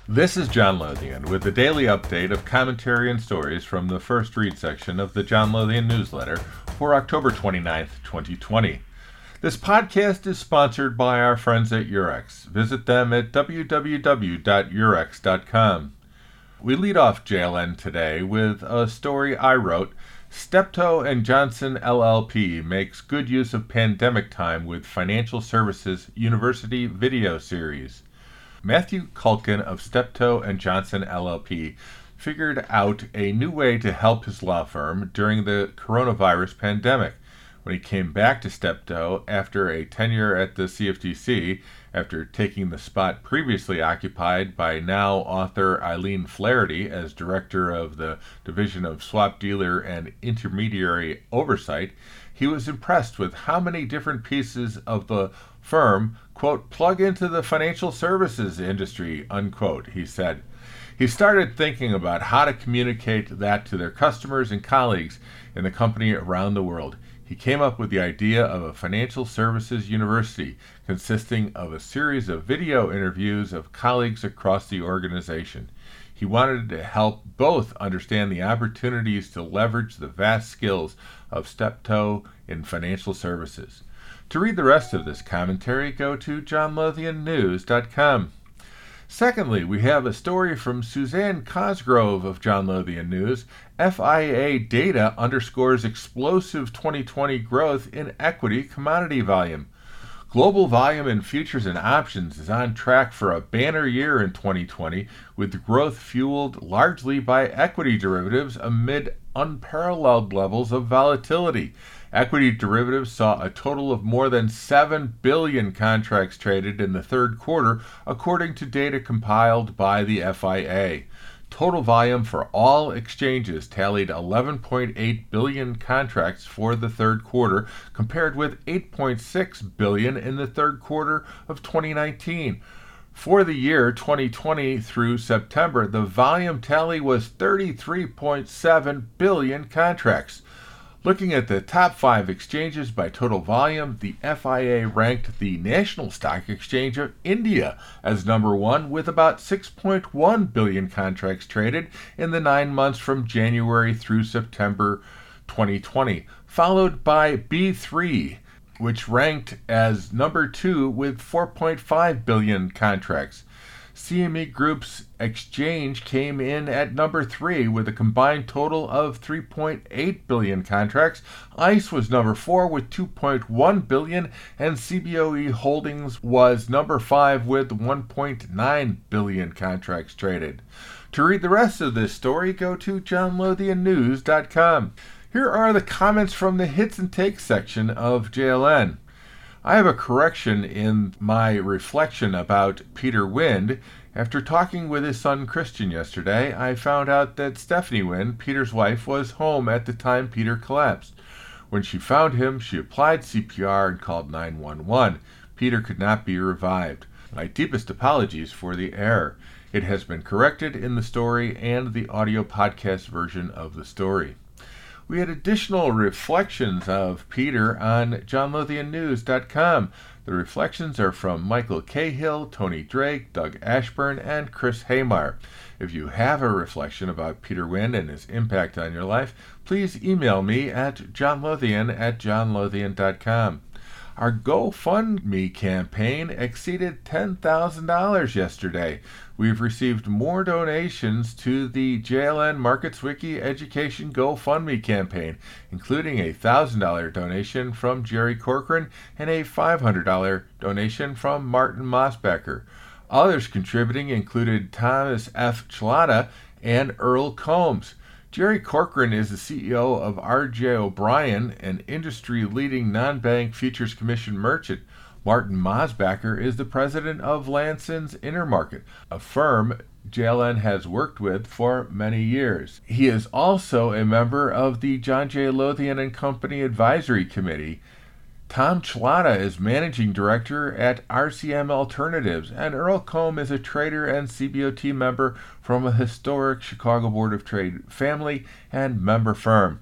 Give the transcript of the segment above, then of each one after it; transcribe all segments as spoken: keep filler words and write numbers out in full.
This is John Lothian with a daily update of commentary and stories from the First Read section of the John Lothian newsletter for October twenty-ninth, twenty twenty. This podcast is sponsored by our friends at Eurex. Visit them at w w w dot eurex dot com. We lead off J L N today with a story I wrote, Steptoe and Johnson L L P makes good use of pandemic time with Financial Services University video series. Matthew Culkin of Steptoe and Johnson L L P figured out a new way to help his law firm during the coronavirus pandemic. When he came back to Steptoe after a tenure at the C F T C, after taking the spot previously occupied by now author Eileen Flaherty as director of the Division of Swap Dealer and Intermediary Oversight, he was impressed with how many different pieces of the firm, quote, plug into the financial services industry, unquote, he said. He started thinking about how to communicate that to their customers and colleagues in the company around the world. He came up with the idea of a financial services university consisting of a series of video interviews of colleagues across the organization. He wanted to help both understand the opportunities to leverage the vast skills of Steptoe in financial services. To read the rest of this commentary, go to john lothian news dot com. Secondly, we have a story from Suzanne Cosgrove of John Lothian News. F I A data underscores explosive twenty twenty growth in equity commodity volume. Global volume in futures and options is on track for a banner year in twenty twenty, with growth fueled largely by equity derivatives amid unparalleled levels of volatility. Equity derivatives saw a total of more than seven billion contracts traded in the third quarter, according to data compiled by the F I A. Total volume for all exchanges tallied eleven point eight billion contracts for the third quarter, compared with eight point six billion in the third quarter of twenty nineteen. For the year twenty twenty through September, the volume tally was thirty-three point seven billion contracts. Looking at the top five exchanges by total volume, the F I A ranked the National Stock Exchange of India as number one with about six point one billion contracts traded in the nine months from January through September twenty twenty, followed by B three, which ranked as number two with four point five billion contracts. C M E Group's exchange came in at number three with a combined total of three point eight billion contracts. ICE was number four with two point one billion, and C B O E Holdings was number five with one point nine billion contracts traded. To read the rest of this story, go to john lothian news dot com. Here are the comments from the Hits and Takes section of J L N. I have a correction in my reflection about Peter Wind. After talking with his son Christian yesterday, I found out that Stephanie Wind, Peter's wife, was home at the time Peter collapsed. When she found him, she applied C P R and called nine one one. Peter could not be revived. My deepest apologies for the error. It has been corrected in the story and the audio podcast version of the story. We had additional reflections of Peter on john lothian news dot com. The reflections are from Michael Cahill, Tony Drake, Doug Ashburn, and Chris Haymeyer. If you have a reflection about Peter Wind and his impact on your life, please email me at johnlothian at john lothian dot com. Our GoFundMe campaign exceeded ten thousand dollars yesterday. We've received more donations to the J L N Markets Wiki Education GoFundMe campaign, including a one thousand dollars donation from Jerry Corcoran and a five hundred dollars donation from Martin Mosbacher. Others contributing included Thomas F. Chlada and Earl Combs. Jerry Corcoran is the C E O of R J O'Brien, an industry-leading non-bank futures commission merchant. Martin Mosbacher is the president of Lanson's Intermarket, a firm J L N has worked with for many years. He is also a member of the John J. Lothian and Company Advisory Committee. Tom Chlada is managing director at R C M Alternatives, and Earl Combe is a trader and C B O T member from a historic Chicago Board of Trade family and member firm.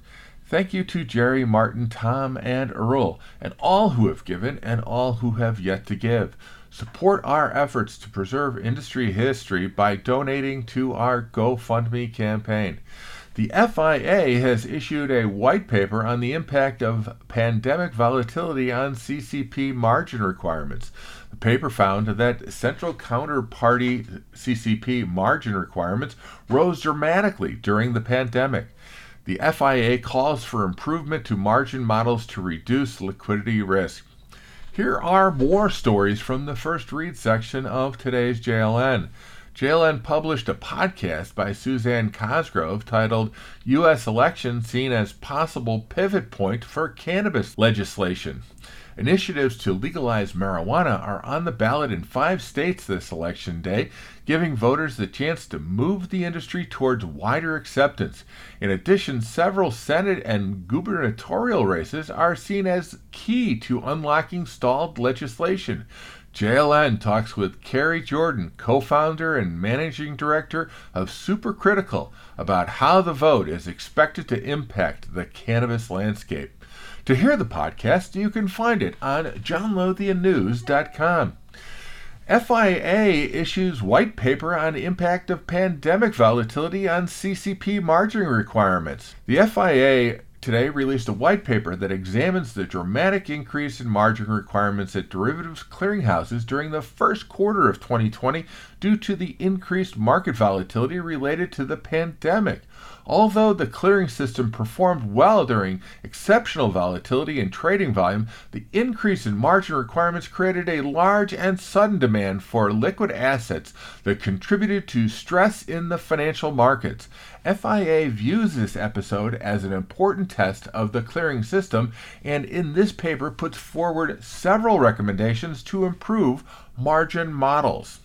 Thank you to Jerry, Martin, Tom, and Earl, and all who have given and all who have yet to give. Support our efforts to preserve industry history by donating to our GoFundMe campaign. The F I A has issued a white paper on the impact of pandemic volatility on C C P margin requirements. The paper found that central counterparty C C P margin requirements rose dramatically during the pandemic. The F I A calls for improvement to margin models to reduce liquidity risk. Here are more stories from the first read section of today's J L N. J L N published a podcast by Suzanne Cosgrove titled U S Election Seen as Possible Pivot Point for Cannabis Legislation. Initiatives to legalize marijuana are on the ballot in five states this election day, giving voters the chance to move the industry towards wider acceptance. In addition, several Senate and gubernatorial races are seen as key to unlocking stalled legislation. J L N talks with Carrie Jordan, co-founder and managing director of Supercritical, about how the vote is expected to impact the cannabis landscape. To hear the podcast, you can find it on john lothian news dot com. F I A issues white paper on impact of pandemic volatility on C C P margin requirements. The F I A today released a white paper that examines the dramatic increase in margin requirements at derivatives clearinghouses during the first quarter of twenty twenty due to the increased market volatility related to the pandemic. Although the clearing system performed well during exceptional volatility and trading volume, the increase in margin requirements created a large and sudden demand for liquid assets that contributed to stress in the financial markets. F I A views this episode as an important test of the clearing system, and in this paper puts forward several recommendations to improve margin models.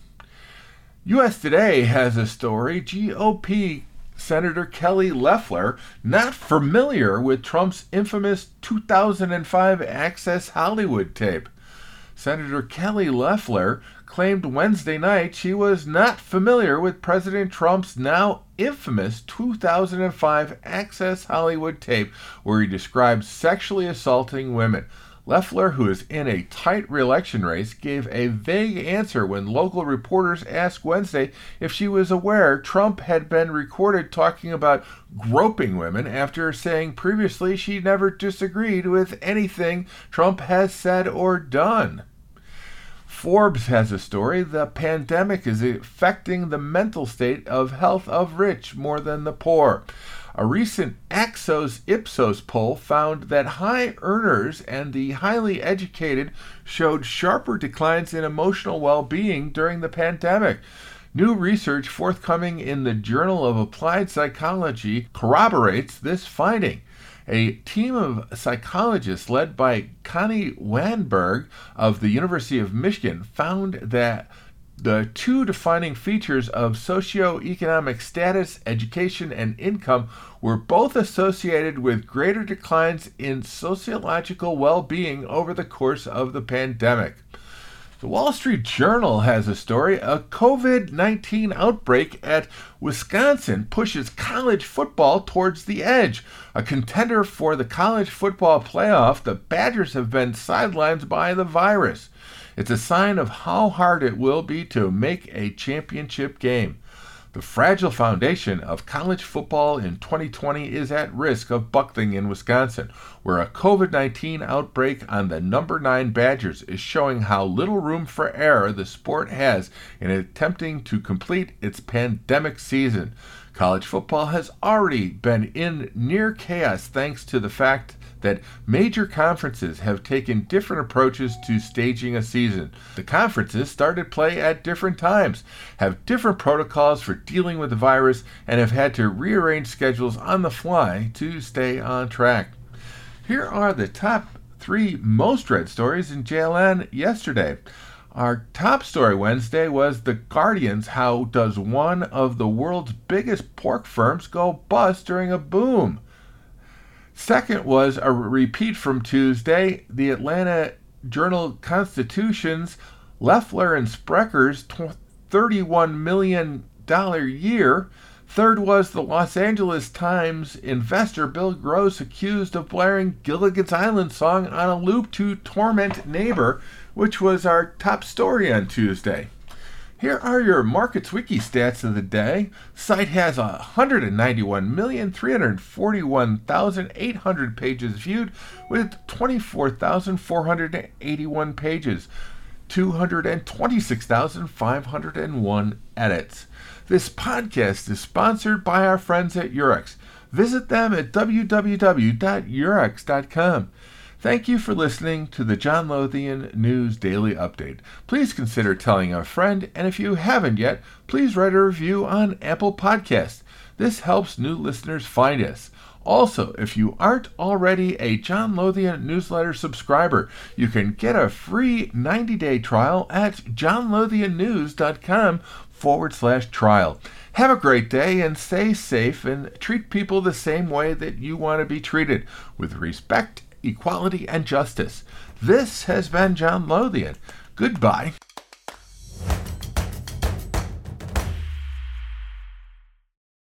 U S Today has a story: G O P Senator Kelly Loeffler not familiar with Trump's infamous two thousand five Access Hollywood tape. Senator Kelly Loeffler claimed Wednesday night she was not familiar with President Trump's now infamous two thousand five Access Hollywood tape where he described sexually assaulting women. Loeffler, who is in a tight re-election race, gave a vague answer when local reporters asked Wednesday if she was aware Trump had been recorded talking about groping women after saying previously she never disagreed with anything Trump has said or done. Forbes has a story: the pandemic is affecting the mental state of health of rich more than the poor. A recent Axios Ipsos poll found that high earners and the highly educated showed sharper declines in emotional well-being during the pandemic. New research forthcoming in the Journal of Applied Psychology corroborates this finding. A team of psychologists led by Connie Wannberg of the University of Michigan found that the two defining features of socioeconomic status, education, and income were both associated with greater declines in sociological well-being over the course of the pandemic. The Wall Street Journal has a story: a covid nineteen outbreak at Wisconsin pushes college football towards the edge. A contender for the college football playoff, the Badgers have been sidelined by the virus. It's a sign of how hard it will be to make a championship game. The fragile foundation of college football in twenty twenty is at risk of buckling in Wisconsin, where a covid nineteen outbreak on the number nine Badgers is showing how little room for error the sport has in attempting to complete its pandemic season. College football has already been in near chaos thanks to the fact that major conferences have taken different approaches to staging a season. The conferences started play at different times, have different protocols for dealing with the virus, and have had to rearrange schedules on the fly to stay on track. Here are the top three most read stories in J L N yesterday. Our top story Wednesday was The Guardian's How Does One of the World's Biggest Pork Firms Go Bust During a Boom? Second was a repeat from Tuesday, the Atlanta Journal-Constitution's Loeffler and Sprecker's thirty-one million dollars year Third was the Los Angeles Times investor Bill Gross accused of blaring Gilligan's Island song on a loop to torment neighbor, which was our top story on Tuesday. Here are your Markets Wiki stats of the day. Site has one hundred ninety-one million, three hundred forty-one thousand, eight hundred pages viewed with twenty-four thousand, four hundred eighty-one pages, two hundred twenty-six thousand, five hundred one edits. This podcast is sponsored by our friends at Eurex. Visit them at w w w dot eurex dot com. Thank you for listening to the John Lothian News Daily Update. Please consider telling a friend, and if you haven't yet, please write a review on Apple Podcasts. This helps new listeners find us. Also, if you aren't already a John Lothian newsletter subscriber, you can get a free ninety-day trial at johnlothiannews.com forward slash trial. Have a great day and stay safe and treat people the same way that you want to be treated, with respect, equality, and justice. This has been John Lothian. Goodbye.